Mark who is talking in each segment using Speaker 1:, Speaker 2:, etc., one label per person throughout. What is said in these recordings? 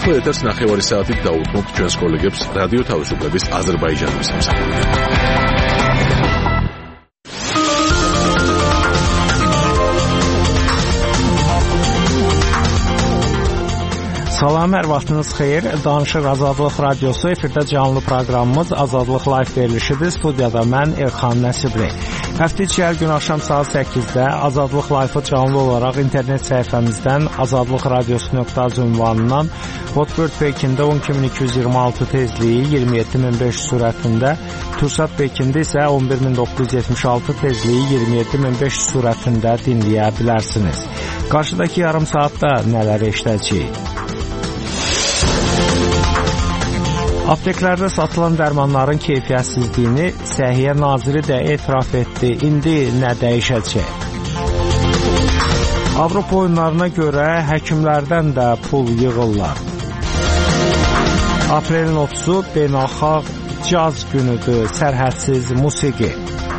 Speaker 1: ახლა ეთერს 9 საათით დაუთმობთ ჩვენს კოლეგებს რადიო თავისუფლების აზერბაიჯანის სამსახურიდან.
Speaker 2: Salam, hər vaxtınız xeyir. Danışıq Azadlıq Radiosu efirdə canlı proqramımız Azadlıq Live verilişidir. Studiyada mən Elxan Nəsibli. Həftə içi hər gün axşam saat 8-də Azadlıq Live-ı canlı olaraq internet səhifəmizdən azadlıqradiosu.az ünvanından Hotbird Pekində 10226 tezliyi 27500 sürətində, Tursat Pekində isə 11976 tezliyi 27500 sürətində dinləyə bilərsiniz. Qarşıdakı yarım saatda nələr eşidəcəyik? Apteklərdə satılan dərmanların keyfiyyətsizliyini Səhiyyə Naziri də etiraf etdi. İndi nə dəyişəcək? Avropa oyunlarına görə həkimlərdən də pul yığırlar. Aprelin 30-u beynəlxalq caz günüdür, sərhədsiz musiqi.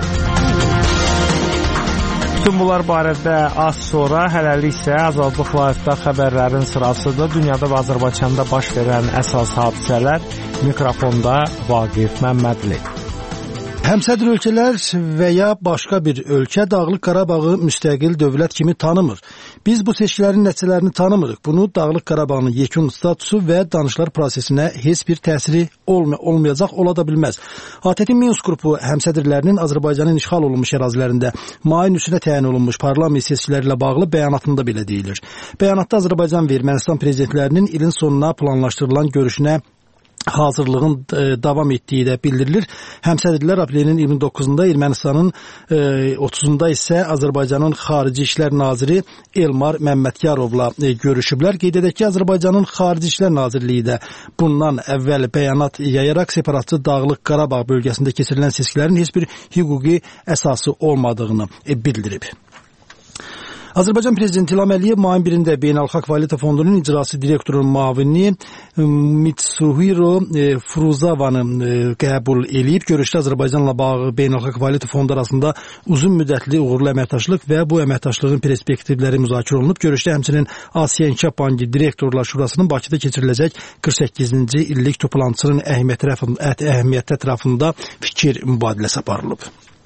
Speaker 2: Bütün bunlar barədə az sonra, hələlik isə Azadlıq Live-da xəbərlərin sırasıdır. Dünyada və Azərbaycanda baş verən əsas hadisələr. Mikrofonda Vaqif Məmmədli.
Speaker 3: Həmsədr ölkələr və ya başqa bir ölkə Dağlıq Qarabağı müstəqil dövlət kimi tanımır. Biz bu seçkilərin nəticələrini tanımırıq. Bunu Dağlıq Qarabağın yekun statusu və danışıqlar prosesinə heç bir təsiri olmayacaq, ola da bilməz. ATƏT Minsk qrupu həmsədrlərinin Azərbaycanın işğal olunmuş ərazilərində mayın 3-ünə təyin olunmuş parlament seçkiləri ilə bağlı bəyanatında belə deyilir. Bəyanatda Azərbaycan və Ermənistan prezidentlərinin ilin sonuna planlaşdırılan görüşünə hazırlığın davam etdiyi də bildirilir. Həmsədrlər aprelin 29-da Ermənistanın 30-da isə Azərbaycanın Xarici İşlər Naziri Elmar Məmmədyarovla görüşüblər. Qeyd edək ki, Azərbaycanın Xarici İşlər Nazirliyi də bundan əvvəl bəyanat yayaraq separatçı Dağlıq Qarabağ bölgəsində keçirilən seçkilərin heç bir hüquqi əsası olmadığını bildirib. Azərbaycan Prezidenti İlham Əliyev mayın 1-də Beynəlxalq Valyuta Fondunun icrası direktorunun müavini Mitsuhiro Furuzavanı qəbul edib. Görüşdə Azərbaycanla bağlı Beynəlxalq Valyuta Fondu arasında uzun müddətli uğurlu əməkdaşlıq və bu əməkdaşlığın perspektivləri müzakirə olunub. Görüşdə həmçinin Asiya İnkişaf Bankı Direktorlar Şurasının Bakıda keçiriləcək 48-ci illik toplantısının əhəmiyyəti ətrafında fikir mübadiləsi aparılıb.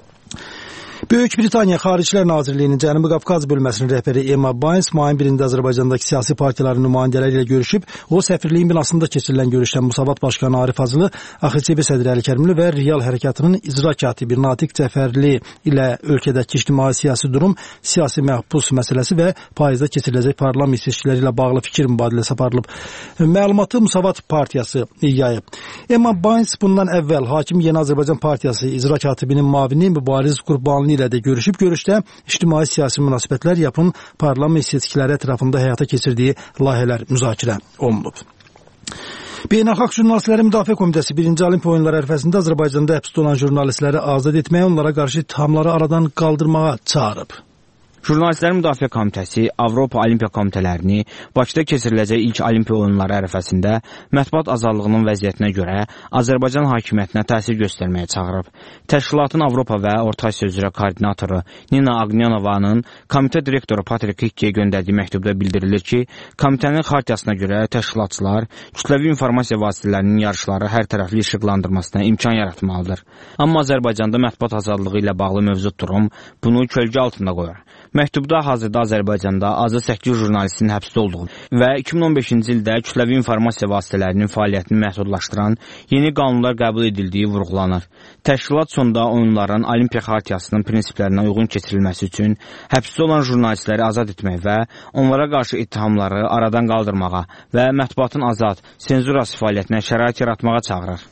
Speaker 3: Böyük Britaniya Xaricilər Nazirliyinin Cənubi Qafqaz bölməsinin rəhbəri Emma Bynes mayın 1-də Azərbaycandakı siyasi partiyaların nümayəndələri ilə görüşüb. O, səfirliyin binasında keçirilən görüşdə Musavat Başqanı Arif Hacılı, AXCB sədri Əli Kərimli və Real Hərəkatının icra katibi Natiq Cəfərli ilə ölkədəki ictimai siyasi durum, siyasi məhbus məsələsi və payızda keçiriləcək parlament seçkiləri ilə bağlı fikir mübadiləsi aparılıb. Məlumatı Musavat Partiyası yayıb. Emma Bynes bundan əvvəl Hakim Yeni Azərbaycan Partiyası icra katibinin müavini Mübariz Qurbanlı ilə də görüşüb. Görüşdə ictimai siyasi münasibətlər, yapın parlament seçkiləri ətrafında həyata keçirdiyi layihələr müzakirə olunub. Beynəlxalq Jurnalistlərin Müdafiə Komitəsi 1-ci Olimpiya oyunları ərəfəsində Azərbaycanda həbsdə olan jurnalistləri azad etməyə, onlara qarşı ittihamları aradan qaldırmağa çağırıb.
Speaker 4: Jurnalistlərin Müdafiə Komitəsi Avropa Olimpiya Komitələrini Bakıda keçiriləcək ilk Olimpiya oyunları ərəfəsində mətbuat azadlığının vəziyyətinə görə Azərbaycan hakimiyyətinə təsir göstərməyə çağırıb. Təşkilatın Avropa və Orta Asiya üzrə koordinatoru Nina Agnyonovanın komitə direktoru Patrik Hikkeyə göndərdiyi məktubda bildirilir ki, komitənin xartiyasına görə təşkilatçılar kütləvi informasiya vasitələrinin yarışları hər tərəfli işıqlandırmasına imkan yaratmalıdır. Amma Azərbaycanda mətbuat azadlığı ilə bağlı mövcud durum bunu kölgə altında qoyur. Məktubda hazırda Azərbaycanda azı 8 jurnalistin həbsdə olduğu və 2015-ci ildə kütləvi informasiya vasitələrinin fəaliyyətini məhdudlaşdıran yeni qanunlar qəbul edildiyi vurğulanır. Təşkilat sonda oyunların Olimpiya xartiyasının prinsiplərinə uyğun keçirilməsi üçün həbsdə olan jurnalistləri azad etmək və onlara qarşı ittihamları aradan qaldırmağa və mətbuatın azad, senzurası fəaliyyətinə şərait yaratmağa çağırır.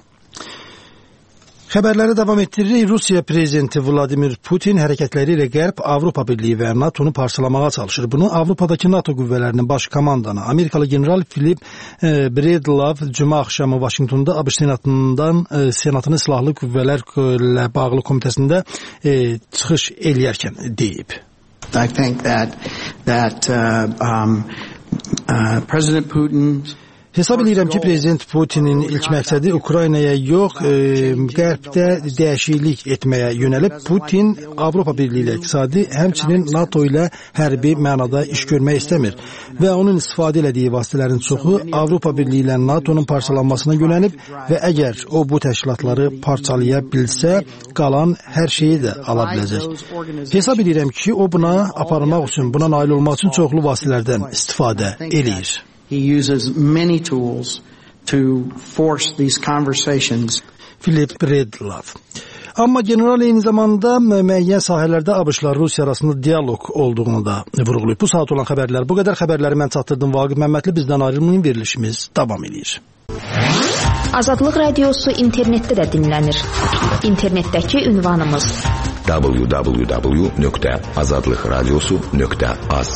Speaker 3: Xəbərləri davam etdiririk. Rusiya prezidenti Vladimir Putin hərəkətləri ilə Qərb, Avropa Birliyi və NATO-nu parçalamağa çalışır. Bunu Avropadakı NATO qüvvələrinin baş komandanı, Amerikalı general Philip Breedlove cümə axşamı Vaşinqtonda ABŞ Senatının silahlı qüvvələrlə bağlı komitəsində çıxış eləyərkən deyib.
Speaker 5: I think that President Putin
Speaker 3: Hesab edirəm ki, Prezident Putinin ilk məqsədi Ukraynaya yox, qərbdə dəyişiklik etməyə yönəlib. Putin Avropa Birliyi ilə iqtisadi, həmçinin NATO ilə hərbi mənada iş görmək istəmir və onun istifadə elədiyi vasitələrin çoxu Avropa Birliyi ilə NATO'nun parçalanmasına yönəlib və əgər o bu təşkilatları parçalaya bilsə, qalan hər şeyi də ala biləcək. Hesab edirəm ki, o buna aparmaq üçün, buna nail olmaq üçün çoxlu vasitələrdən istifadə eləyir.
Speaker 5: He uses many tools to force these conversations.
Speaker 3: Philip Breedlove. Amma general eyni zamanda müəyyən sahələrdə ABŞ-la Rusiya arasında dialoq olduğunu da vurğulayıb. Bu saat olan xəbərlər bu qədər. Xəbərləri mən çatdırdım. Vaqif Məmmədli, bizdən ayrılmayın, verilişimiz davam edir.
Speaker 6: Azadlıq Radiosu internetdə də dinlənir. İnternetdəki ünvanımız www.azadlıqradiosu.az.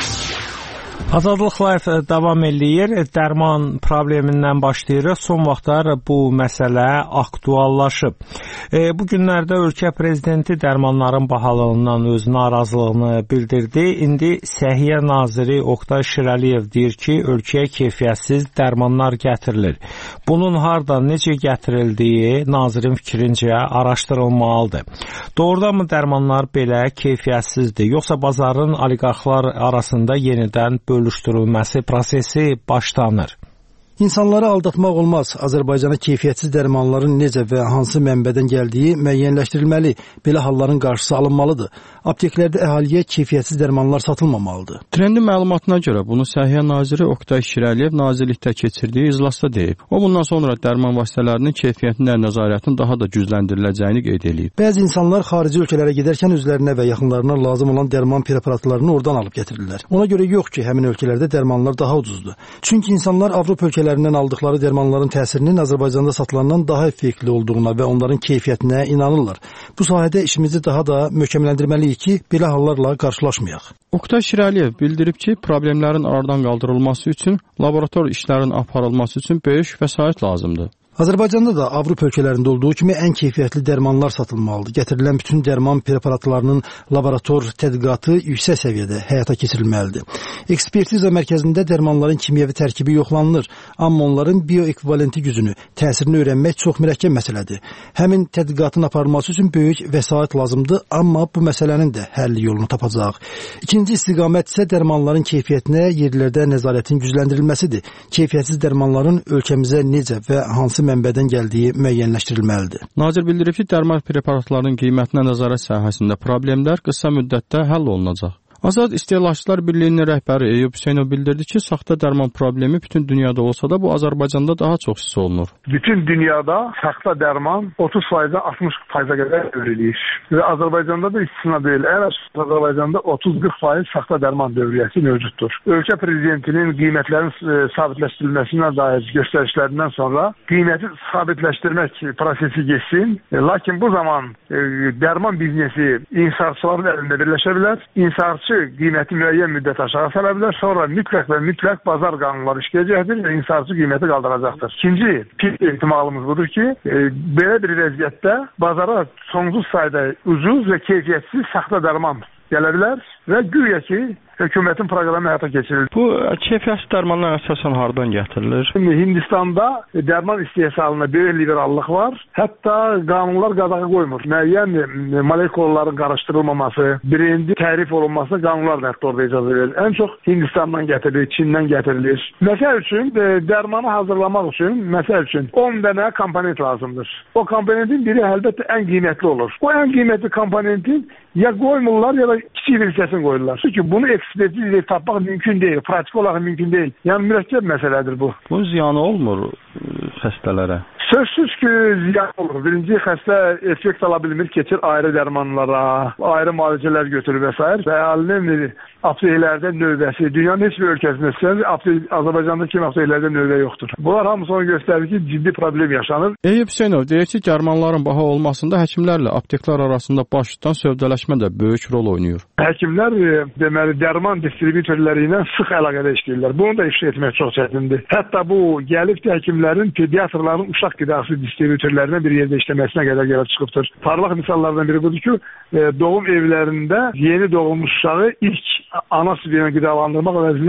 Speaker 2: Azadlıq Live davam eləyir. Dərman problemindən başlayırıq. Son vaxtlar bu məsələ aktuallaşıb. Bu günlərdə ölkə prezidenti dərmanların bahalığından öz narazılığını bildirdi. İndi Səhiyyə naziri Oqtay Şirəliyev deyir ki, ölkəyə keyfiyyətsiz dərmanlar gətirilir. Bunun hardan, necə gətirildiyi nazirin fikrincə araşdırılmalıdır. Doğrudan mı dərmanlar belə keyfiyyətsizdir, yoxsa bazarın oliqarxlar arasında yenidən bölüşdürülməsi prosesi başlanır?
Speaker 3: İnsanları aldatmaq olmaz. Azərbaycana keyfiyyətsiz dərmanların necə və hansı mənbədən gəldiyi müəyyənləşdirilməli. Belə halların qarşısı alınmalıdır. Apteklərdə əhaliyə keyfiyyətsiz dərmanlar satılmamalıdır.
Speaker 7: Trendin məlumatına görə bunu Səhiyyə naziri Oqtay Şirəliyev nazirlikdə keçirdiyi iclasda deyib. O bundan sonra dərman vasitələrinin keyfiyyətində nəzarətin daha da gücləndiriləcəyini qeyd edib.
Speaker 3: Bəzi insanlar xarici ölkələrə gedərkən özlərinə və yaxınlarına lazım olan dərman preparatlarını oradan alıb gətirirlər. Ona görə yox ki, həmin ölkələrdə dərmanlar daha ucuzdur. Çünki insanlar Avropa ölkələrindən aldıqları dərmanların təsirinin Azərbaycanda satılandan daha effektli olduğuna və onların keyfiyyətinə inanırlar. Bu sahədə işimizi daha da möhkəmləndirməliyik ki, belə hallarla qarşılaşmayaq.
Speaker 7: Oqtay Şirəliyev bildirib ki, problemlərin aradan qaldırılması üçün laborator işlərin aparılması üçün böyük vəsait lazımdır.
Speaker 3: Azərbaycanda da Avropa ölkələrində olduğu kimi ən keyfiyyətli dərmanlar satılmalıdır. Gətirilən bütün dərman preparatlarının laborator tədqiqatı yüksək səviyyədə həyata keçirilməlidir. Ekspertiza mərkəzində dərmanların kimyəvi tərkibi yoxlanılır, amma onların bioekvivalenti gücünü, təsirini öyrənmək çox mürəkkəb məsələdir. Həmin tədqiqatın aparılması üçün böyük vəsait lazımdır, amma bu məsələnin də həll yolunu tapacaq. İkinci istiqamət isə dərmanların keyfiyyətinə yerlərdə nəzarətin gücləndirilməsidir. Keyfiyyətsiz dərmanların ölkəmizə necə və hansı mənbədən gəldiyi müəyyənləşdirilməlidir.
Speaker 7: Nazir bildirib ki, dərman preparatlarının qiymətinə nəzarət sahəsində problemlər qısa müddətdə həll olunacaq. Azad İstehlakçılar Birliyinin rəhbəri Eyüp Hüseynov bildirdi ki, saxta dərman problemi bütün dünyada olsa da bu Azərbaycanda daha çox hiss olunur.
Speaker 8: Bütün dünyada saxta dərman 30%-dən 60%-a qədər dövriyyir. Və Azərbaycanda da istisna deyil. Azərbaycanda 30-40% saxta dərman dövriyyəsi mövcuddur. Ölkə prezidentinin qiymətlərin sabitləşdirilməsinə dair göstərişlərindən sonra qiyməti sabitləşdirmək prosesi geçsin. Lakin bu zaman dərman biznesi inhisarçıların əlində birləşə bilər. İnhisarçı qiyməti müəyyən müddət aşağı sala bilər. Sonra mütləq bazar qanunları işləyəcəkdir və inhisarçı qiyməti qaldıracaqdır. İkinci ehtimalımız budur ki, belə bir vəziyyətdə bazara sonsuz sayda ucuz və keyfiyyətsiz saxta dərman gələ bilər və güya ki, hökumətin proqramı həyata keçirilir.
Speaker 7: Bu keyfiyyətsiz dərmanlar əsasən hardan gətirilir?
Speaker 8: Hindistanda dərman istehsalına böyük liberallıq var. Hətta qanunlar qadağa qoymur. Müəyyən molekulların qarışdırılmaması, birinci tərif olunması qanunlar da hətta orada icazə verilir. Ən çox Hindistandan gətirilir, Çindən gətirilir. Məsəl üçün dərmanı hazırlamaq üçün 10 dənə komponent lazımdır. O komponentin biri əlbəttə ən qiymətli olur. O ən qiymətli komponentin ya qoymurlar ya da kiçik bir hissəsini qoyurlar. Çünki bunu ekspertiz tapmaq mümkün deyil, pratik olaraq mümkün deyil. Yəni mürəkkəb məsələdir bu.
Speaker 7: Bunun ziyanı olmur xəstələrə?
Speaker 8: Sözsüz ki, ziyan olur. Birinci xəstə effekt ala bilmir, keçir ayrı dərmanlara, ayrı müalicələr götürür və s. Və əhalinin apteklərdə növbəsi, dünyanın heç bir ölkəsində Azərbaycanda kimi apteklərdə növbə yoxdur. Bunlar hamısı onu göstərir ki, ciddi problem yaşanır.
Speaker 7: Eyüp Hüseynov deyir ki, dərmanların baha olmasında həkimlərlə apteklər arasında baş tutan sövdələşmə də böyük rol oynayır.
Speaker 8: Həkimlər deməli dərman distributorları ilə sıx əlaqədə işləyirlər. Bunu da ifşa etmək çox çətindir. Hətta bu gəlib də həkimlərin, pediatrların uşaq qidası distributorlarına bir yerdə işləməsinə qədər gəlib çıxıbdır. Parlaq misallardan biri budur ki, doğum evlərində yeni doğulmuş uşağı ilk ana südünə qidalandırmaq əvəzinə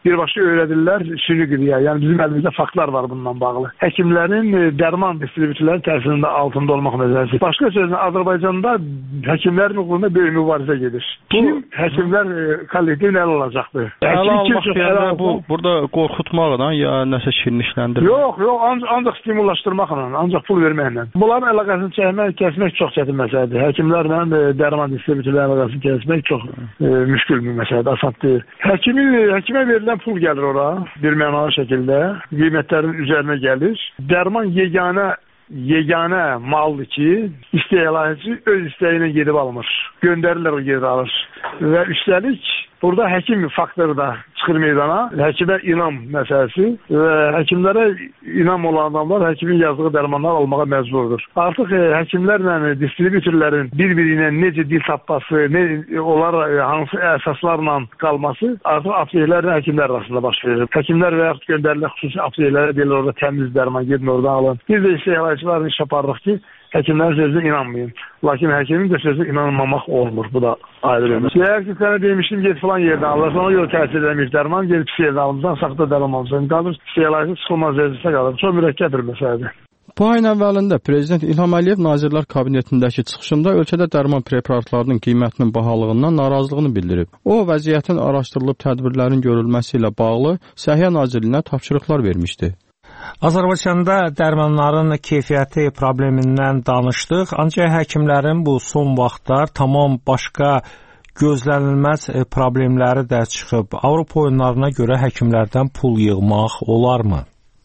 Speaker 8: birbaşa öyrədirlər süni qriyə. Yəni bizim əlimizdə faktlar var bununla bağlı. Həkimlərin dərman distribütörləri təsirində altında olmaq məsələsi. Başqa sözlə Azərbaycanda həkimlərin uğrunda böyük mübarizə gedir. Kim həkimlər kollektiv nə olacaqdır?
Speaker 7: Ələ almaq deyəndə bu burada qorxutmaqla ya nəsə şirinləşdirmək.
Speaker 8: Yox, ancaq stimullaşdırmaqla, ancaq pul verməklə. Bunların əlaqəsini kəsmək çox çətin məsələdir. Həkimlərlə dərman distribütörləri əlaqəsini kəsmək çox müşkül bir məsələdir, asan deyil. Həkimə verilən pul gəlir ora bir mənalı şəkildə, qiymətlərin üzərinə gəlir. Dərman yeganə maldır ki, istehlakçı öz istəyinə gedib almır. Göndərirlər o gedib alır. Və üstəlik burada həkim faktoru da çıxır meydana. Həkimə inam məsələsi və həkimlərə inam olan adamlar həkimin yazdığı dərmanlar almağa məcburdur. Artıq həkimlərlə distribütörlərin bir-birinə necə dil tapması, onlar hansı əsaslarla qalması artıq apteklərlə həkimlər arasında baş verir. Həkimlər və yaxud göndərilir xüsusi apteklərə deyirlər orada təmiz dərman gedin oradan alın. Biz də istehlakçıların iş aparırıq ki, həkimlərin sözünə inanmayın. Lakin həkimin də sözünə inanmamaq olmur. Bu da ayrı bir məsələ. Eğer ki sənə demişdim, get falan yerdən alırsan, ona görə təsir edəməyib dərman, gelip pis yerdən alırsan, saxta dərman alırsan. Qalır, istehlakçı çıxılmaz vəziyyətə qalır. Çox mürəkkəb bir məsələdir.
Speaker 7: Bu ayın əvvəlində Prezident İlham Əliyev Nazirlər Kabinetindəki çıxışında ölkədə dərman preparatlarının qiymətinin bahalığından narazılığını bildirib. O, vəziyyətin araşdırılıb tədbirlərin görülməsi ilə bağlı Səhiyyə Nazirliyinə tapşırıqlar vermişdi.
Speaker 2: Azərbaycanda dərmanların keyfiyyəti problemindən danışdıq, ancaq həkimlərin bu son vaxtlar tamam başqa gözlənilməz problemləri də çıxıb. Avropa oyunlarına görə həkimlərdən pul yığmaq olarmı?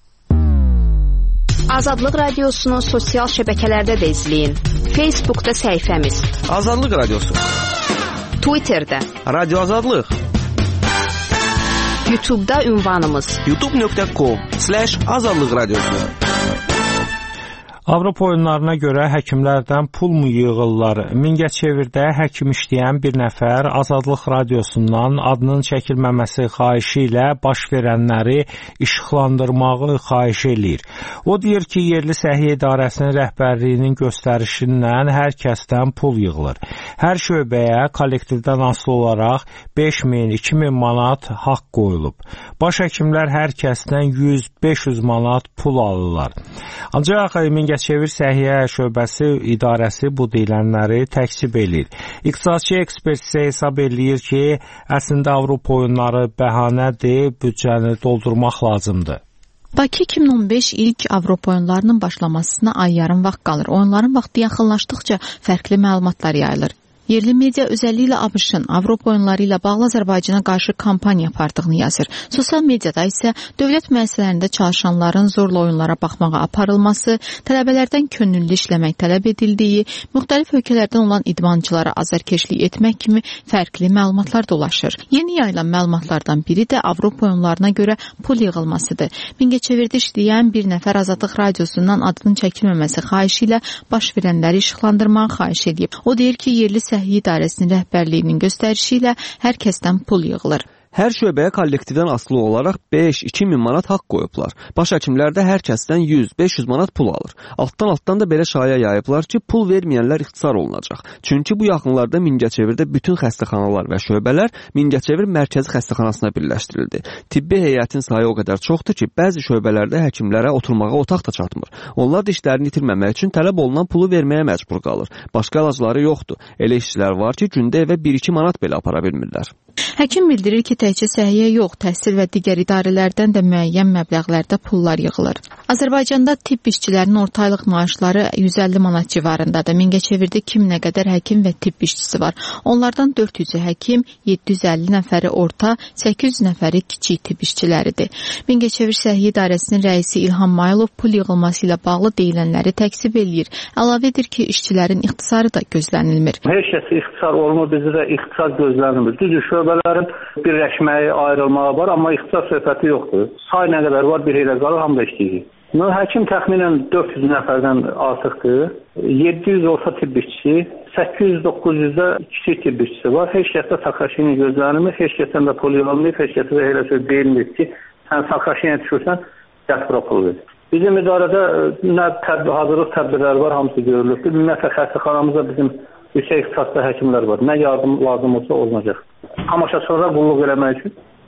Speaker 6: Azadlıq Radiosunu sosial şəbəkələrdə də izləyin. Facebookda səhifəmiz
Speaker 9: Azadlıq Radiosu,
Speaker 6: Twitterdə
Speaker 9: Radio Azadlıq,
Speaker 6: YouTube'da ünvanımız
Speaker 9: youtube.com/Azadlıq Radiosu.
Speaker 2: Avropa oyunlarına görə həkimlərdən pulmu yığırlar? Mingəçevirdə həkim işləyən bir nəfər Azadlıq Radiosundan adının çəkilməməsi xahişi ilə baş verənləri işıqlandırmağı xahiş eləyir. O deyir ki, yerli səhiyyə idarəsinin rəhbərliyinin göstərişindən hər kəsdən pul yığılır. Hər şöbəyə kollektivdən asılı olaraq 5.000, 2.000 manat haqq qoyulub. Baş həkimlər hər kəsdən 100-500 manat pul alırlar. Ancaq Mingəçevir Səhiyyə Şöbəsi idarəsi bu deyilənləri təkzib eləyir. İqtisadçı ekspert isə hesab eləyir ki, əslində Avropa oyunları bəhanədir, büdcəni doldurmaq lazımdır.
Speaker 10: Bakı 2015 ilk Avropa oyunlarının başlamasına ay yarım vaxt qalır. Oyunların vaxtı yaxınlaşdıqca fərqli məlumatlar yayılır. Yerli media özəlliklə ABŞ-ın Avropa oyunları ilə bağlı Azərbaycana qarşı kampaniya apardığını yazır. Sosial mediada isə dövlət müəssisələrində çalışanların zorla oyunlara baxmağa aparılması, tələbələrdən könüllü işləmək tələb edildiyi, müxtəlif ölkələrdən olan idmançılara azarkeşlik etmək kimi fərqli məlumatlar dolaşır. Yeni yayılan məlumatlardan biri də Avropa oyunlarına görə pul yığılmasıdır. Mingəçevirdə işləyən bir nəfər Azadlıq Radiosundan adının çəkilməməsi xahişi ilə baş verənləri işıqlandırmağı xahiş edib. O deyir ki, yerli Səhiyyə İdarəsinin rəhbərliyinin göstərişi ilə hər kəsdən pul yığılır.
Speaker 9: Hər şöbəyə kollektivdən asılı olaraq 5-2.000 manat haqq qoyublar. Baş həkimlər də hər kəsdən 100-500 manat pul alır. Altdan da belə şaya yayıblar ki, pul verməyənlər ixtisar olunacaq. Çünki bu yaxınlarda Mingəçevirdə bütün xəstəxanalar və şöbələr Mingəçevir mərkəzi xəstəxanasına birləşdirildi. Tibbi heyətin sayı o qədər çoxdur ki, bəzi şöbələrdə həkimlərə oturmağa otaq da çatmır. Onlar da işlərini itirməmək üçün tələb olunan pulu verməyə məcbur qalır. Başqa əlacları yoxdur. Elə işçilər var ki, gündə evə 1-2 manat belə apara bilmirlər.
Speaker 10: Həkim bildirir ki, təkcə səhiyyə yox, təhsil və digər idarələrdən də müəyyən məbləğlərdə pullar yığılır. Azərbaycanda tibb işçilərinin orta aylıq maaşları 150 manat civarındadır. Mingəçevirdə 2000-ə qədər həkim və tibb işçisi var. Onlardan 400-ü həkim, 750 nəfəri orta, 800 nəfəri kiçik tibb işçiləridir. Mingəçevir Səhiyyə İdarəsinin rəisi İlham Mayılov pul yığılması ilə bağlı deyilənləri təkzib eləyir. Əlavə edir ki, işçilərin ixtisarı da gözlənilmir.
Speaker 11: Heç kəs ixtisar olmur, bizdə də ixtisar gözlənilmir. Düzdür, şöbələrin birləşməyi, ayrılmağı var, amma ixtisas söhbəti yoxdur. Say nə qədər var, bir elə qalır, hamı da işləyir. Həkim təxminən 400 nəfərdən artıqdır. 700 orta tibb işçisi, 800-900-də kiçik tibb işçisi var. Heç kəsdə Sakaşini gözlənilmir, heç kəsdən də pul yığılmır, heç kəsdə də elə söz deyilmir ki, sən Sakaşiniyə düşürsən, gətir pul verir. Bizim idarədə nə hazırlıq tədbirləri var, hamısı görülübdür. Ümumiyyətlə xəstəxanamızda bizim yüksək ixtisaslı həkimlər var. Nə yardım lazım olsa olunacaq. Tamaşaçılara qulluq eləmək üçün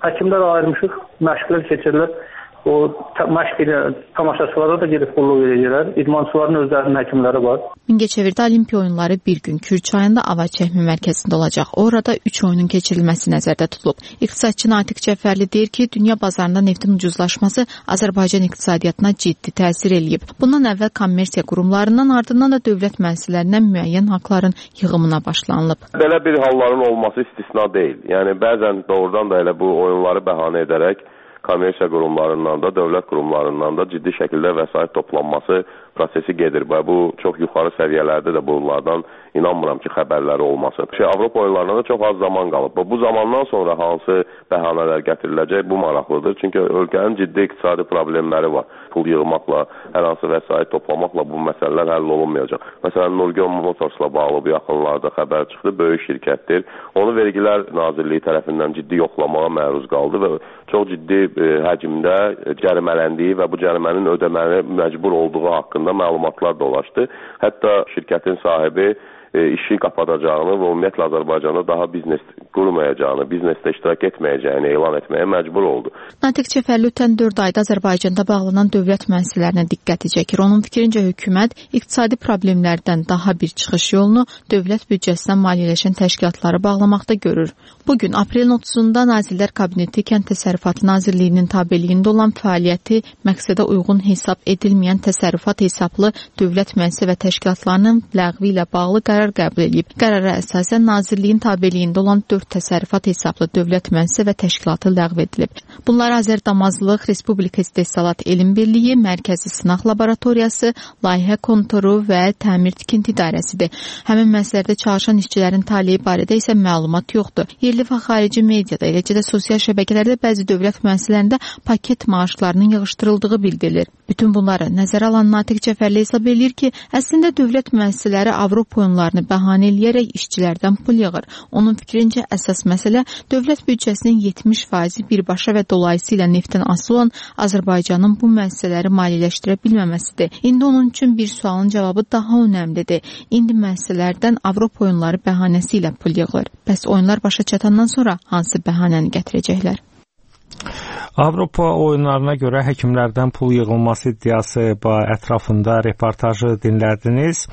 Speaker 11: Həkimlər ayırmışıq, məşqlər keçirilir. O məşq edən tamaşaçılara da gedib qulluq edirlər. İdmançıların özlərinin həkimləri var.
Speaker 10: Mingəçevirdə Olimpiya oyunları bir gün Kürd çayında Ava çəkmə mərkəzində olacaq. Orada 3 oyunun keçirilməsi nəzərdə tutulub. İqtisadçı Natiq Cəfərli deyir ki, dünya bazarında neftin ucuzlaşması Azərbaycan iqtisadiyyatına ciddi təsir eləyib. Bundan əvvəl kommersiya qurumlarından, ardından da dövlət müəssisələrindən müəyyən haqların yığımına başlanılıb.
Speaker 12: Belə bir halların olması istisna deyil. Yəni bəzən doğrudan da elə bu oyunları bəhanə edərək kommersiya qurumlarından da, dövlət qurumlarından da ciddi şəkildə vəsait toplanması prosesi gedir. Bu çox yuxarı səviyyələrdə də bunlardan inanmıram ki, xəbərləri olmasın. Avropa oyunlarına da çox az zaman qalıb. Bu zamandan sonra hansı bəhanələr gətiriləcək, bu maraqlıdır. Çünki ölkənin ciddi iqtisadi problemləri var. Pul yığmaqla, hər hansı vəsait toplamaqla bu məsələlər həll olunmayacaq. Məsələn, Nurgön Motorsla bağlı bu yaxınlarda xəbər çıxdı, böyük şirkətdir. Onu Vergilər Nazirliyi tərəfindən ciddi yoxlamağa məruz qaldı və çox ciddi həcmdə cərimələndiyi və bu cərimənin ödəməyə məcbur olduğu haqqında məlumatlar dolaşdı. Hətta şirkətin sahibi işi qapadacağını və ümumiyyətlə Azərbaycanda daha biznes qurmayacağını, biznesdə iştirak etməyəcəyini elan etməyə məcbur oldu.
Speaker 10: Natiq Cəfərli ötən 4 ayda Azərbaycanda bağlanan dövlət müəssisələrinə diqqəti çəkir. Onun fikrincə hökumət iqtisadi problemlərdən daha bir çıxış yolunu dövlət büdcəsindən maliyyələşən təşkilatları bağlamaqda görür. Bugün aprelin 30-da Nazirlər Kabineti Kənd Təsərrüfatı Nazirliyinin tabeliyində olan fəaliyyəti məqsədə uyğun hesab edilməyən təsərrüfat hesablı dövlət müəssisə və təşkilatlarının ləğvi ilə bağlı qərar qəbul edib. Qərara əsasən Nazirliyin tabeliyində olan 4 təsərrüfat hesablı dövlət müəssisə və təşkilatı ləğv edilib. Bunlar Azərdamazlıq Respublika İstehsalat Elm Birliyi, Mərkəzi Sınaq Laboratoriyası, Layihə Kontoru və Təmir Tikinti İdarəsidir. Həmin müəssisələrdə çalışan işçilərin taleyi barədə isə məlumat yoxdur. Yerli və xarici mediada, eləcə də sosial şəbəkələrdə bəzi dövlət müəssisələrində paket maaşlarının yığışdırıldığı bildirilir. Bütün bunları nəzərə alan Natiq Cəfərli hesab edir ki, əslində dövlət müəssisələri Avropa oyunlarını bəhanə eləyərək işçilərdən pul yığır. Onun fikrincə əsas məsələ dövlət büdcəsinin 70% birbaşa və dolayısıyla neftdən asılı olan Azərbaycanın bu müəssisələri maliyyələşdirə bilməməsidir. İndi onun üçün bir sualın cavabı daha önəmlidir. İndi müəssisələrdən Avropa oyunları bəhanəsi ilə pul yığılır. Bəs oyunlar başa çatandan sonra hansı bəhanəni gətirəcəklər?
Speaker 2: Avropa oyunlarına görə həkimlərdən pul yığılması iddiası ətrafında reportajı dinlədiniz.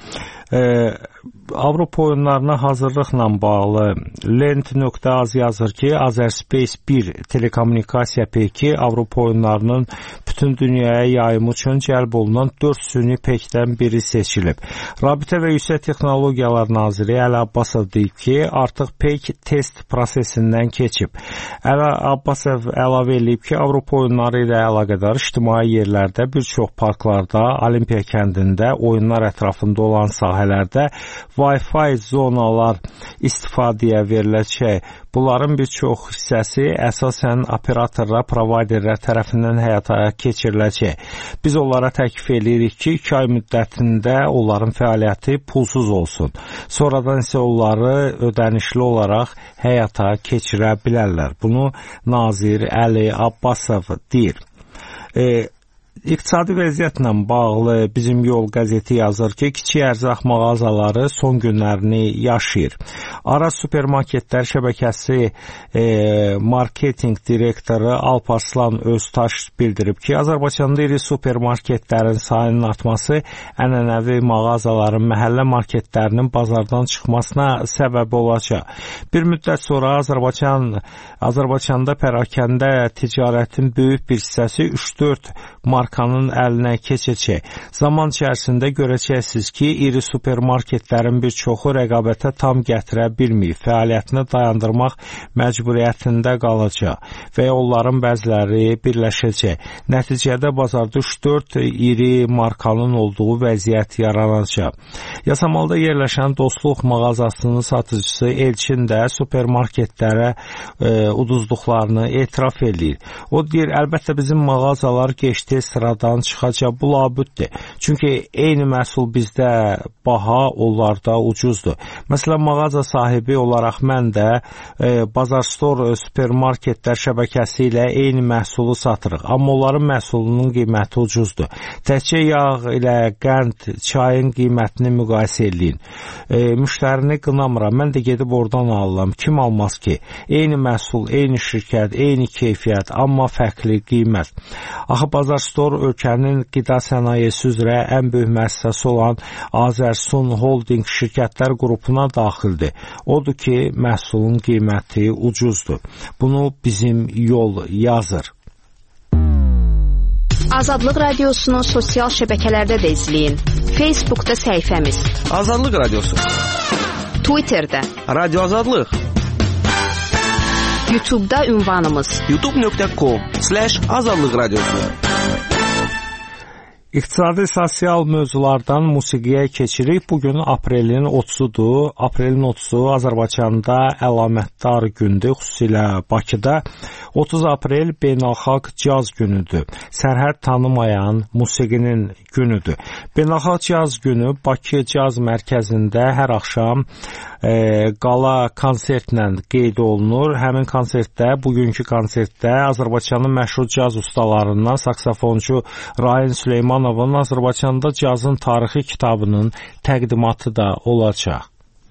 Speaker 2: Avropa oyunlarına hazırlıqla bağlı Lent.az yazır ki, Azerspace 1 telekommunikasiya peyki Avropa oyunlarının bütün dünyaya yayımı üçün cəlb olunan 4 süni peykdən biri seçilib. Rabitə və Yüksək Texnologiyalar Naziri Əli Abbasov deyib ki, artıq peyk test prosesindən keçib. Əli Abbasov əlavə edib ki, Avropa oyunları ilə əlaqədar ictimai yerlərdə bir çox parklarda, Olimpiya kəndində, oyunlar ətrafında olan sahələrdə Wi-Fi zonalar istifadəyə veriləcək. Bunların bir çox hissəsi əsasən operatorlar, provayderlər tərəfindən həyata keçiriləcək. Biz onlara təklif edirik ki, 2 ay müddətində onların fəaliyyəti pulsuz olsun. Sonradan isə onları ödənişli olaraq həyata keçirə bilərlər. Bunu nazir Əli Abbasov deyir. İqtisadi vəziyyətlə bağlı Bizim Yol qəzeti yazır ki, kiçik ərzaq mağazaları son günlərini yaşayır. Araz Supermarketlər şəbəkəsi marketinq direktoru Alparslan Öztaş bildirib ki, Azərbaycanda iri supermarketlərin sayının artması ənənəvi mağazaların, məhəllə marketlərinin bazardan çıxmasına səbəb olacaq. Bir müddət sonra Azərbaycanda pərakəndə ticarətin böyük bir hissəsi 3-4 markanın əlinə keçəcək. Zaman içərisində görəcəksiniz ki, iri supermarketlərin bir çoxu rəqabətə tam gətirə bilməyib, fəaliyyətini dayandırmaq məcburiyyətində qalacaq və onların bəziləri birləşəcək. Nəticədə bazarda 3-4 iri markanın olduğu vəziyyət yaranacaq. Yasamalda yerləşən Dostluq mağazasının satıcısı Elçin də supermarketlərə uduzduqlarını etiraf edir. O deyir, əlbəttə bizim mağazalar gec-tez sıradan çıxacaq, bu labüddür. Çünki eyni məhsul bizdə baha, onlarda ucuzdur. Məsələn, mağaza sahibi olaraq mən də Bazar Store supermarketlər şəbəkəsi ilə eyni məhsulu satırıq. Amma onların məhsulunun qiyməti ucuzdur. Təkcə yağ ilə qənd, çayın qiymətini müqayisə edin. Müştərini qınamıram. Mən də gedib oradan alıram. Kim almaz ki? Eyni məhsul, eyni şirkət, eyni keyfiyyət, amma fərqli qiymət. Axı Bazar Store ölkənin qida sənayesi üzrə ən böyük müəssisəsi olan Azərsun Holding şirkətlər qrupuna daxildir. Odur ki, məhsulun qiyməti ucuzdur. Bunu bizim yol yazır.
Speaker 6: Azadlıq Radiosunu sosial şəbəkələrdə də izləyin. Facebookda səhifəmiz
Speaker 9: Azadlıq Radiosu,
Speaker 6: Twitterdə
Speaker 9: Radio Azadlıq,
Speaker 6: YouTube'da ünvanımız
Speaker 9: youtube.com/azadlıq radiosu.
Speaker 2: İqtisadi sosial mövzulardan musiqiyə keçirik. Bugün aprelin 30-udur. Aprelin 30-u Azərbaycanda əlamətdar gündür, xüsusilə Bakıda. 30 aprel beynəlxalq caz günüdür. Sərhəd tanımayan musiqinin günüdür. Beynəlxalq caz günü Bakı Caz Mərkəzində hər axşam qala konsertlə qeyd olunur. Həmin konsertdə, bugünkü konsertdə Azərbaycanın məşhur caz ustalarından saksafoncu Rahin Süleymanovun Azərbaycanda cazın tarixi kitabının təqdimatı da olacaq.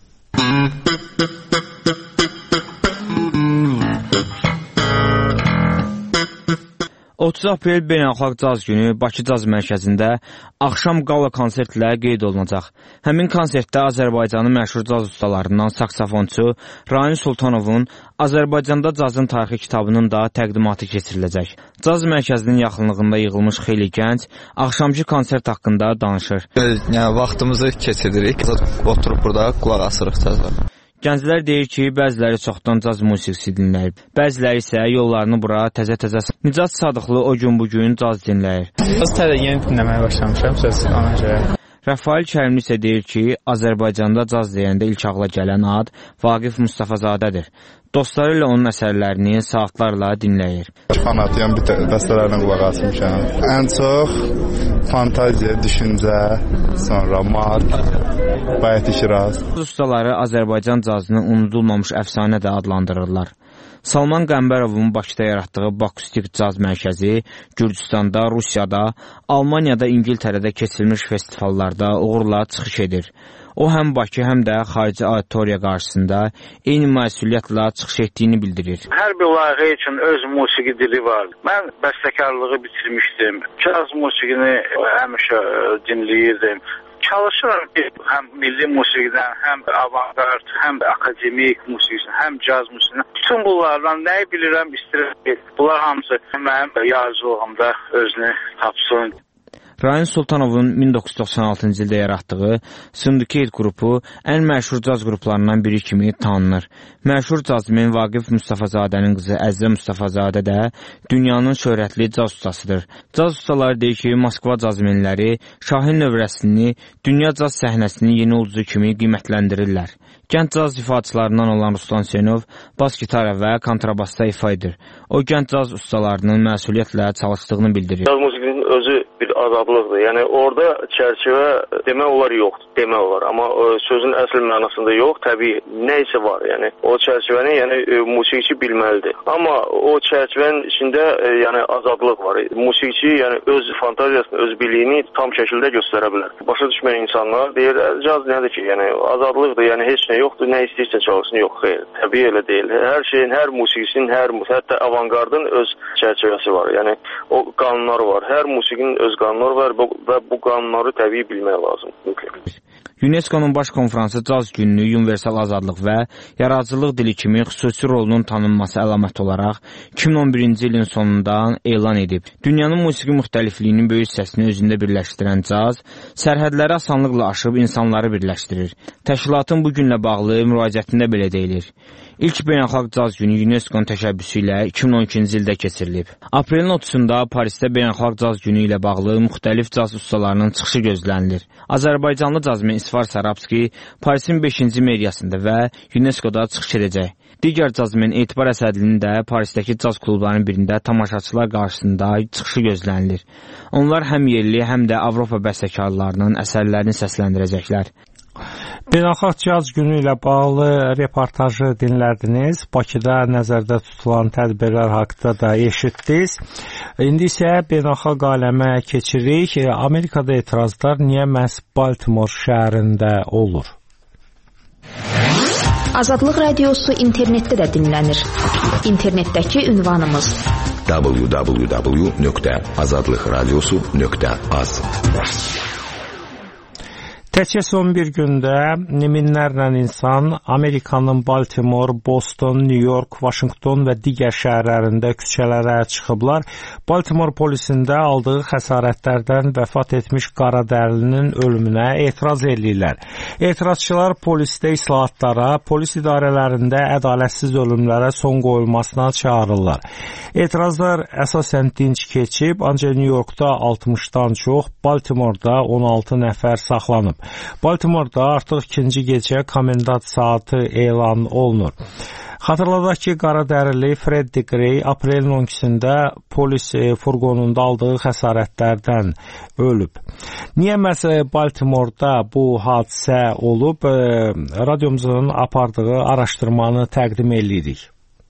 Speaker 4: 30 aprel Beynəlxalq Caz Günü Bakı Caz Mərkəzində axşam qala konsertlə qeyd olunacaq. Həmin konsertdə Azərbaycanın məşhur caz ustalarından saksafonçu Rahin Sultanovun Azərbaycanda cazın tarixi kitabının da təqdimatı keçiriləcək. Caz mərkəzinin yaxınlığında yığılmış xeyli gənc axşamki konsert haqqında danışır.
Speaker 13: Yəni vaxtımızı keçiririk. Oturub burada qulaq asırıq caza.
Speaker 4: Gənclər deyir ki, bəziləri çoxdan caz musiqisi dinləyib, bəziləri isə yollarını bura təzə-təzə Nicat Sadıqlı o gün bugün caz dinləyir.
Speaker 14: Caz yeni dinləməyə başlamışam, söz ona görə.
Speaker 4: Rəfail Kərimli isə deyir ki, Azərbaycanda caz deyəndə ilk ağla gələn ad Vaqif Mustafazadədir. Dostları ilə onun əsərlərini saatlarla dinləyir.
Speaker 15: Fanatiyam, bəstələrinə qulaq asmışam. Ən çox fantaziya, düşüncə, sonra mark, Bayat Şiraz.
Speaker 4: Ustaları Azərbaycan cazını unudulmamış əfsanə də adlandırırlar. Salman Qəmbərovun Bakıda yaratdığı Bakustik Caz Mərkəzi Gürcüstanda, Rusiyada, Almaniyada, İngiltərədə keçirilmiş festivallarda uğurla çıxış edir. O həm Bakı, həm də xarici auditoriya qarşısında eyni məsuliyyətlə çıxış etdiyini bildirir.
Speaker 16: Hər bir layihə üçün öz musiqi dili var. Mən bəstəkarlığı bitirmişdim. Caz musiqini həmişə dinləyirdim. Çalışıram ki, həm milli musiqidən, həm avantgard, həm akademik musiqisindən, həm caz musiqisindən. Bütün bunlardan nəyi bilirəm, istəyirəm ki, bunlar hamısı mənim yazılığımda özünü tapsın.
Speaker 4: Rahin Sultanovun 1996-cı ildə yaratdığı Syndicate qrupu ən məşhur caz qruplarından biri kimi tanınır. Məşhur cazmen Vaqif Mustafazadənin qızı Əzzə Mustafazadə də dünyanın şöhrətli caz ustasıdır. Caz ustaları deyir ki, Moskva cazmenləri Şahin növrəsini dünya caz səhnəsinin yeni ulduzu kimi qiymətləndirirlər. Gəncə caz ifaçılarından olan Ruslan Hüseynov bas gitara və kontrabasda ifa edir. O, gənc caz ustalarının məsuliyyətlə çalışdığını bildirir.
Speaker 17: Caz musiqinin özü bir azadlıqdır. Yəni orada çərçivə demək olar yoxdur, demək olar. Amma sözün əsl mənasında yox, təbii nə isə var. Yəni o çərçivəni musiqiçi bilməlidir. Amma o çərçivənin içində azadlıq var. Musiqiçi öz fantaziyasını, öz biliyini tam şəkildə göstərə bilər. Başa düşməyən insanlar deyir, caz nədir ki? Yəni azadlıqdır, yəni heç nə yoxdur, nə istəyirsə çalsın, yox, xeyr. Təbii elə deyil. Hər şeyin, hər musiqiçinin, hətta avantgardın öz çərçivəsi var. Yəni o qanunlar var. Hər musiqinin öz qanunları var və bu qanunları təbii bilmək lazım.
Speaker 4: UNESCO-nun baş konfransı caz gününü universal azadlıq və yaradıcılıq dili kimi xüsusi rolunun tanınması əlamət olaraq 2011-ci ilin sonunda elan edib. Dünyanın musiqi müxtəlifliyinin böyük hissəsini özündə birləşdirən caz, sərhədləri asanlıqla aşıb insanları birləşdirir. Təşkilatın bu günlə bağlı müraciətində belə deyilir. İlk beynəlxalq caz günü UNESCO-nun təşəbbüsü ilə 2012-ci ildə keçirilib. Aprelin 30-da Parisdə beynəlxalq caz günü ilə bağlı müxtəlif caz ustalarının çıxışı gözlənilir. Azərbaycanlı cazmen Tesfar Sarabski Parisin 5-ci meriyasında və UNESCO-da çıxış edəcək. Digər cazmen Etibar Əsədlinin də Parisdəki caz klublarının birində tamaşaçılar qarşısında çıxışı gözlənilir. Onlar həm yerli, həm də Avropa bəstəkarlarının əsərlərini səsləndirəcəklər.
Speaker 2: Beynəlxalq Caz Günü ilə bağlı reportajı dinlədiniz. Bakıda nəzərdə tutulan tədbirlər haqqında da eşitdiniz. İndi isə beynəlxalq aləmə keçirik. Amerikada etirazlar niyə məhz Baltimore şəhərində olur?
Speaker 6: Azadlıq Radiosu internetdə də dinlənir. İnternetdəki ünvanımız www.azadlıqradiosu.az.
Speaker 2: Təkcə son bir gündə minlərlə insan Amerikanın Baltimore, Boston, New York, Washington və digər şəhərlərində küçələrə çıxıblar. Baltimore polisində aldığı xəsarətlərdən vəfat etmiş qaradərilinin ölümünə etiraz edirlər. Etirazçılar polisdə islahatlara, polis idarələrində ədalətsiz ölümlərə son qoyulmasına çağırırlar. Etirazlar əsasən dinc keçib, ancaq New Yorkda 60-dan çox, Baltimore'da 16 nəfər saxlanıb. Baltimore'da artıq ikinci gecə komendant saatı elan olunur. Xatırladaq ki, qaradərili Freddie Gray aprelin 12-sində polis furqonunda aldığı xəsarətlərdən ölüb. Niyə məhz Baltimore'da bu hadisə olub? Radiomuzun apardığı araşdırmanı təqdim edirik.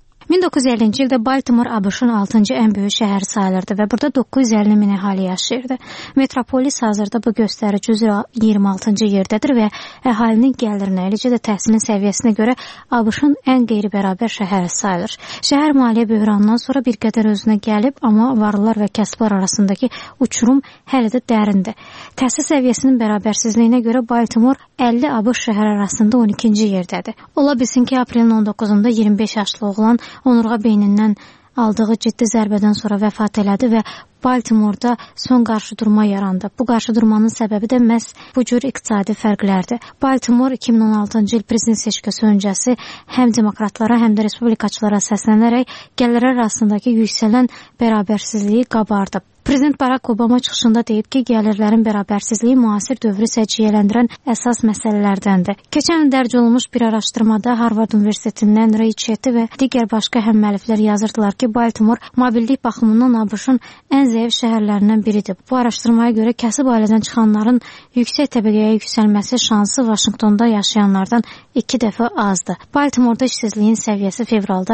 Speaker 18: 1950-ci ildə Baltimore ABŞ-ın 6-cı ən böyük şəhəri sayılırdı və burada 950 min əhali yaşayırdı. Metropolis hazırda bu göstərici üzrə 26-cı yerdədir və əhalinin gəlirinə, eləcə də təhsilin səviyyəsinə görə ABŞ-ın ən qeyri-bərabər şəhəri sayılır. Şəhər maliyyə böhranından sonra bir qədər özünə gəlib, amma varlılar və kəsblər arasındakı uçurum hələ də dərindir. Təhsil səviyyəsinin bərabərsizliyinə görə Baltimore 50 ABŞ şəhər arasında 12-ci yerdədir. Ola bilsin ki, aprelin 19-da 25 yaşlı oğlan onurğa beynindən aldığı ciddi zərbədən sonra vəfat elədi və Baltimore'da son qarşıdurma yarandı. Bu qarşıdurmanın səbəbi də məhz bu cür iqtisadi fərqlərdir. Baltimore 2016-cı il prezident seçkisi öncəsi həm demokratlara, həm də respublikaçılara səslənərək gəlirlər arasındakı yüksələn bərabərsizliyi qabardı. Prezident Barack Obama çıxışında deyib ki, gəlirlərin bərabərsizliyi müasir dövrü səciyyələndirən əsas məsələlərdəndir. Keçən il dərc olunmuş bir araşdırmada Harvard Universitetindən Ray Chetty və digər başqa həmməliflər yazırdılar ki, Baltimore mobillik baxımından ABŞ-ın ən zəif şəhərlərindən biridir. Bu araşdırmaya görə kasıb ailədən çıxanların yüksək təbəqəyə yüksəlməsi şansı Vaşinqtonda yaşayanlardan 2 dəfə azdır. Baltimore'da işsizliyin səviyyəsi fevralda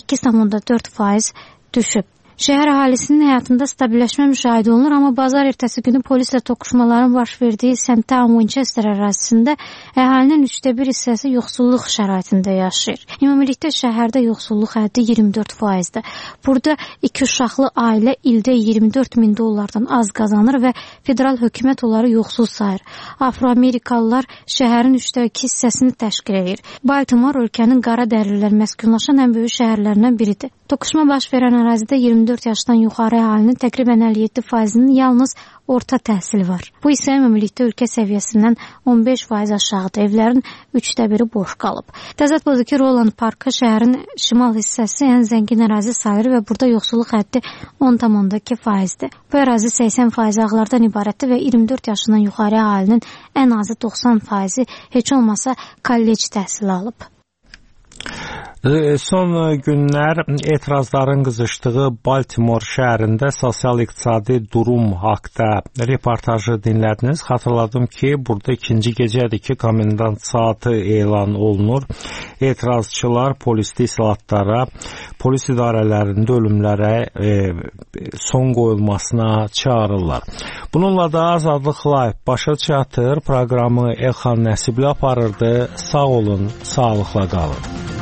Speaker 18: 8,4% düşüb. Şəhər əhalisinin həyatında stabilləşmə müşahidə olunur, amma bazar ertəsi günü polislə toqquşmaların baş verdiyi St. Winchester ərazisində əhalinin 1/3 hissəsi yoxsulluq şəraitində yaşayır. Ümumilikdə şəhərdə yoxsulluq həddi 24%-dir. Burada 2 uşaqlı ailə ildə 24 min dollardan az qazanır və federal hökumət onları yoxsul sayır. Afroamerikalılar şəhərin 3/2 hissəsini təşkil edir. Baltimore ölkənin qara dərlilər məskunlaşan ən böyük şəhərlərindən biridir. Toqquşma baş verən ərazidə 24 yaşdan yuxarı əhalinin təqribən 57%-nin yalnız orta təhsili var. Bu isə ümumilikdə ölkə səviyyəsindən 15% aşağıdır. Evlərin 1/3 boş qalıb. Təzad budur ki, Roland Parkı şəhərin şimal hissəsi ən zəngin ərazi sayılır və burada yoxsulluq həddi 10,2%-dir. Bu ərazi 80% ağlardan ibarətdir və 24 yaşından yuxarı əhalinin ən azı 90%-i heç olmasa kollec təhsili alıb.
Speaker 2: Son günlər etirazların qızışdığı Baltimore şəhərində sosial-iqtisadi durum haqqında reportajı dinlədiniz. Xatırladım ki, burada ikinci gecədir ki, komendant saatı elan olunur. Etirazçılar polisli islahatlara, polis idarələrində ölümlərə son qoyulmasına çağırırlar. Bununla da Azadlıq Live başa çatır. Proqramı Elxan Nəsibli aparırdı. Sağ olun, sağlıqla qalın.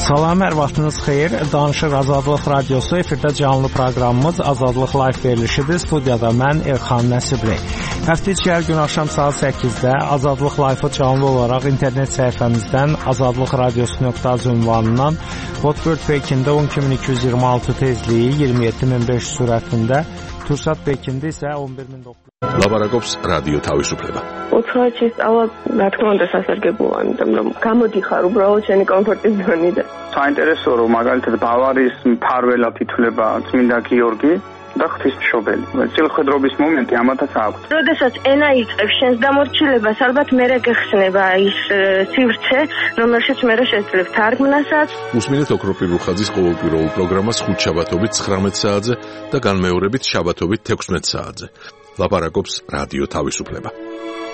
Speaker 2: Salam, hər vaxtınız xeyir. Danışıq Azadlıq Radiosu efirdə canlı proqramımız Azadlıq Live verilişidir. Studiyada mən Elxan Nəsibli. Həftə içi hər gün axşam saat 8-də Azadlıq Live-ı canlı olaraq internet səhifəmizdən azadlıqradiosu.az ünvanından Hotbird Pekində 10226 tezliyi 27500 sürətində, Tursat Pekində isə 11900.
Speaker 1: ლაპარაკობს რადიო თავისუფლება.
Speaker 19: უცხოეთში სწავლა, რა თქმა უნდა, სასარგებლოა, იმიტომ რომ გამოდიხარ უბრალოდ შენი კომფორტის ზონიდან.
Speaker 20: საინტერესოა, რომ მაგალითად ბავარიის მფარველად ითვლება წმინდა გიორგი და ღვთისმშობელი. წილხვედრობის მომენტი ამათაც აქვს.
Speaker 19: როდესაც ენა იწყებს შენს დამორჩილებას, ალბათ მერე გეხსნება ის სივრცე, რომელშიც მერე შეძლებ თარგმნასაც.
Speaker 1: უსმინეთ ოქროპირ რუხაძის ყოველკვირეულ პროგრამას ხუთშაბათობით 19 საათზე და განმეორებით შაბათობით 16 საათზე. ლაპარაკობს რადიო თავისუფლება.